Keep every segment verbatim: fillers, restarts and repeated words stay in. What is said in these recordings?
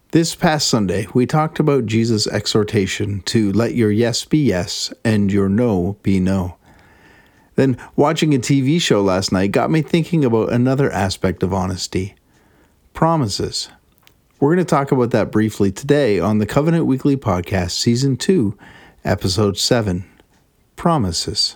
This past Sunday, we talked about Jesus' exhortation to let your yes be yes and your no be no. Then, watching a T V show last night got me thinking about another aspect of honesty: promises. We're going to talk about that briefly today on the Covenant Weekly Podcast, Season two, Episode seven, Promises.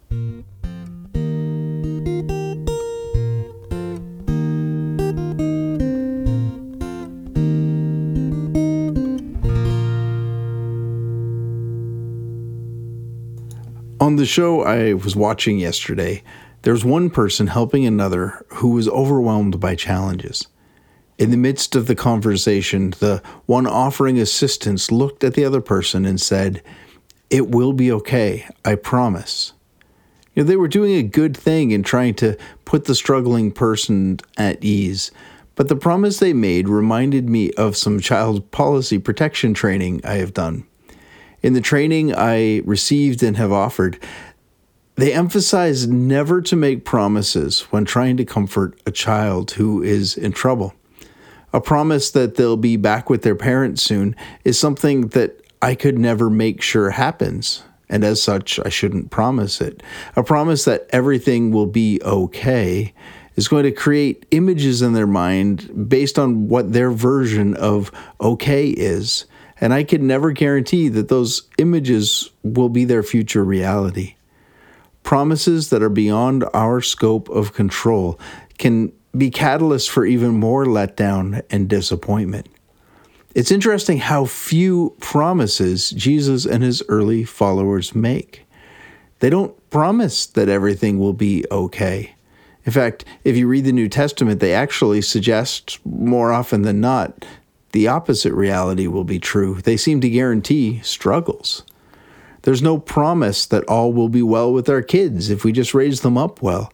On the show I was watching yesterday, there's one person helping another who was overwhelmed by challenges. In the midst of the conversation, the one offering assistance looked at the other person and said, "It will be okay, I promise." You know, they were doing a good thing in trying to put the struggling person at ease, but the promise they made reminded me of some child policy protection training I have done. In the training I received and have offered, they emphasize never to make promises when trying to comfort a child who is in trouble. A promise that they'll be back with their parents soon is something that I could never make sure happens, and as such, I shouldn't promise it. A promise that everything will be okay is going to create images in their mind based on what their version of okay is. And I can never guarantee that those images will be their future reality. Promises that are beyond our scope of control can be catalysts for even more letdown and disappointment. It's interesting how few promises Jesus and his early followers make. They don't promise that everything will be okay. In fact, if you read the New Testament, they actually suggest, more often than not, the opposite reality will be true. They seem to guarantee struggles. There's no promise that all will be well with our kids if we just raise them up well.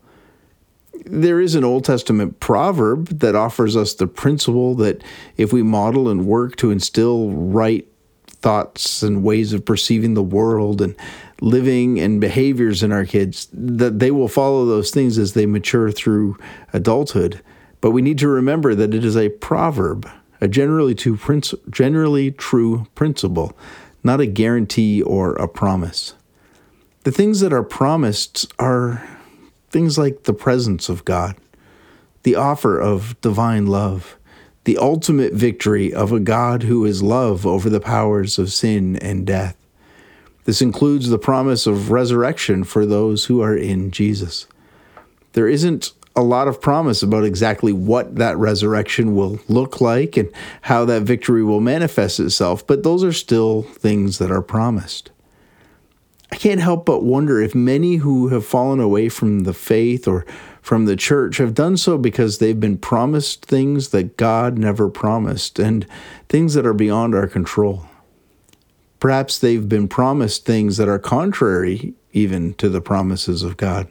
There is an Old Testament proverb that offers us the principle that if we model and work to instill right thoughts and ways of perceiving the world and living and behaviors in our kids, that they will follow those things as they mature through adulthood. But we need to remember that it is a proverb, a generally true, princi- generally true principle, not a guarantee or a promise. The things that are promised are things like the presence of God, the offer of divine love, the ultimate victory of a God who is love over the powers of sin and death. This includes the promise of resurrection for those who are in Jesus. There isn't a lot of promise about exactly what that resurrection will look like and how that victory will manifest itself, but those are still things that are promised. I can't help but wonder if many who have fallen away from the faith or from the church have done so because they've been promised things that God never promised and things that are beyond our control. Perhaps they've been promised things that are contrary even to the promises of God.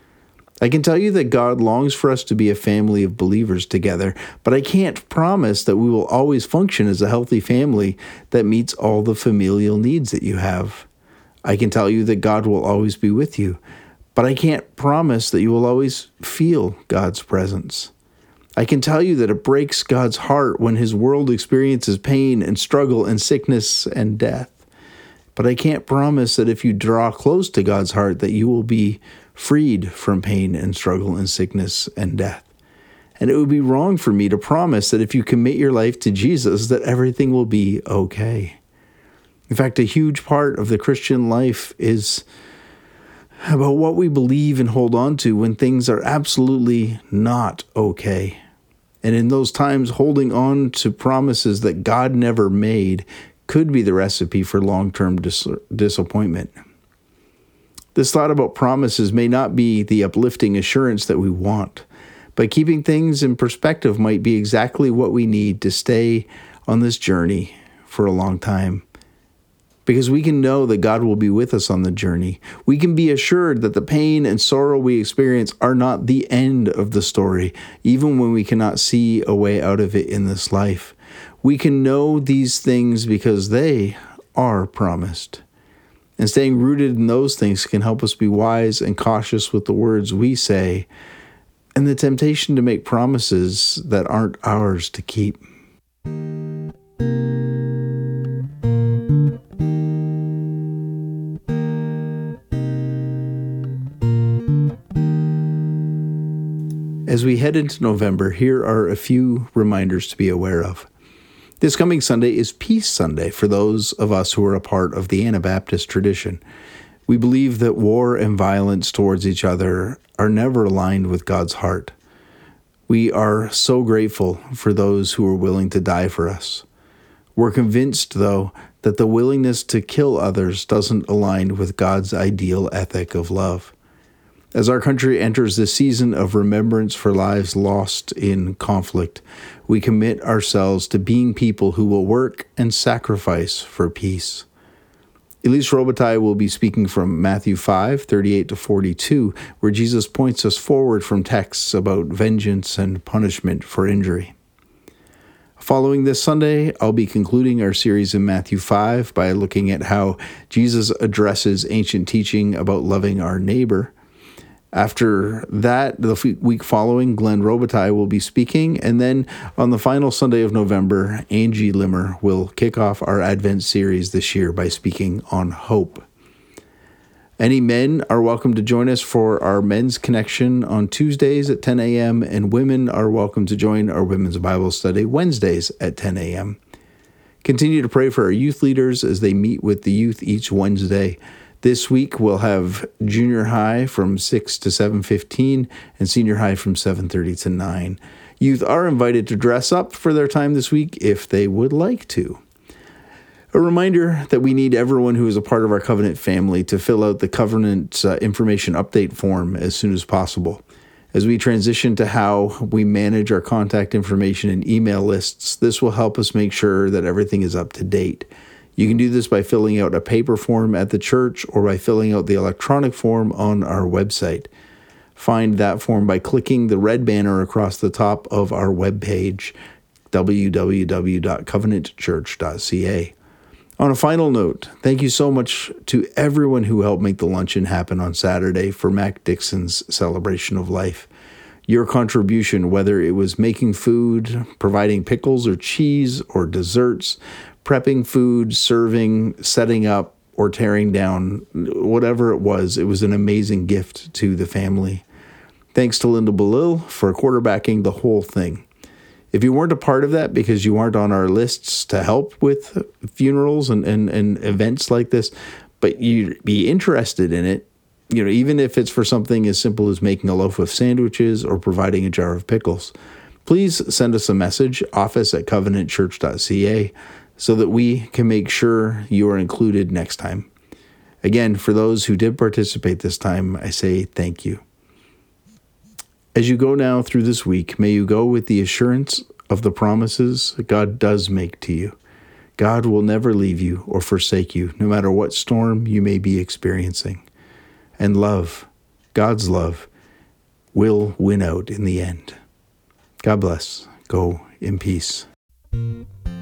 I can tell you that God longs for us to be a family of believers together, but I can't promise that we will always function as a healthy family that meets all the familial needs that you have. I can tell you that God will always be with you, but I can't promise that you will always feel God's presence. I can tell you that it breaks God's heart when his world experiences pain and struggle and sickness and death. But I can't promise that if you draw close to God's heart that you will be freed from pain and struggle and sickness and death. And it would be wrong for me to promise that if you commit your life to Jesus, that everything will be okay. In fact, a huge part of the Christian life is about what we believe and hold on to when things are absolutely not okay. And in those times, holding on to promises that God never made could be the recipe for long-term dis- disappointment. This thought about promises may not be the uplifting assurance that we want, but keeping things in perspective might be exactly what we need to stay on this journey for a long time. Because we can know that God will be with us on the journey. We can be assured that the pain and sorrow we experience are not the end of the story, even when we cannot see a way out of it in this life. We can know these things because they are promised. And staying rooted in those things can help us be wise and cautious with the words we say and the temptation to make promises that aren't ours to keep. As we head into November, here are a few reminders to be aware of. This coming Sunday is Peace Sunday for those of us who are a part of the Anabaptist tradition. We believe that war and violence towards each other are never aligned with God's heart. We are so grateful for those who are willing to die for us. We're convinced, though, that the willingness to kill others doesn't align with God's ideal ethic of love. As our country enters the season of remembrance for lives lost in conflict, we commit ourselves to being people who will work and sacrifice for peace. Elise Robitaille will be speaking from Matthew five, thirty-eight to forty-two, where Jesus points us forward from texts about vengeance and punishment for injury. Following this Sunday, I'll be concluding our series in Matthew five by looking at how Jesus addresses ancient teaching about loving our neighbor. After that, the week following, Glenn Robitaille will be speaking, and then on the final Sunday of November, Angie Limmer will kick off our Advent series this year by speaking on hope. Any men are welcome to join us for our Men's Connection on Tuesdays at ten a.m., and women are welcome to join our Women's Bible Study Wednesdays at ten a.m. Continue to pray for our youth leaders as they meet with the youth each Wednesday. This week, we'll have junior high from six to seven fifteen and senior high from seven thirty to nine. Youth are invited to dress up for their time this week if they would like to. A reminder that we need everyone who is a part of our Covenant family to fill out the Covenant uh, information update form as soon as possible. As we transition to how we manage our contact information and email lists, this will help us make sure that everything is up to date. You can do this by filling out a paper form at the church or by filling out the electronic form on our website. Find that form by clicking the red banner across the top of our webpage, w w w dot covenant church dot c a. On a final note, thank you so much to everyone who helped make the luncheon happen on Saturday for Mac Dixon's Celebration of Life. Your contribution, whether it was making food, providing pickles or cheese or desserts, prepping food, serving, setting up, or tearing down, whatever it was, it was an amazing gift to the family. Thanks to Linda Belil for quarterbacking the whole thing. If you weren't a part of that because you aren't on our lists to help with funerals and, and, and events like this, but you'd be interested in it, you know, even if it's for something as simple as making a loaf of sandwiches or providing a jar of pickles, please send us a message, office at covenant church dot c a, so that we can make sure you are included next time. Again, for those who did participate this time, I say thank you. As you go now through this week, may you go with the assurance of the promises that God does make to you. God will never leave you or forsake you, no matter what storm you may be experiencing. And love, God's love, will win out in the end. God bless. Go in peace.